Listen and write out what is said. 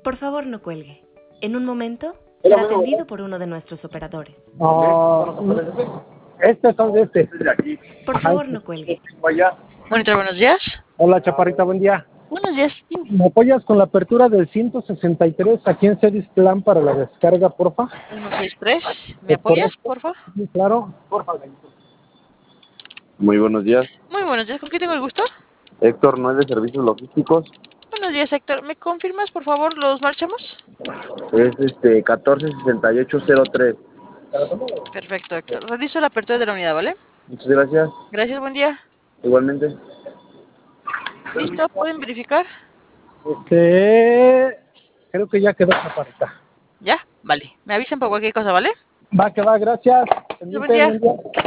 Por favor, no cuelgue. En un momento será atendido por uno de nuestros operadores. Este son de este. Por favor, no cuelgue. Monitor, buenos días. Hola, Chaparrita, buen día. Buenos días. ¿Me apoyas con la apertura del 163 aquí en Service Plan para la descarga, porfa? 163. ¿Me apoyas, porfa? Sí, claro. Porfa. Muy buenos días. Muy buenos días. ¿Con quién tengo el gusto? Héctor, ¿no es de servicios logísticos? Buenos días, Héctor. ¿Me confirmas, por favor, los marchamos? Es 146803. Perfecto, Héctor. Realizo la apertura de la unidad, ¿vale? Muchas gracias. Gracias, buen día. Igualmente. ¿Listo? ¿Pueden verificar? Creo que ya quedó, Chaparrita. ¿Ya? Vale. Me avisan por cualquier cosa, ¿vale? Va que va, gracias. Buen día. Buen día.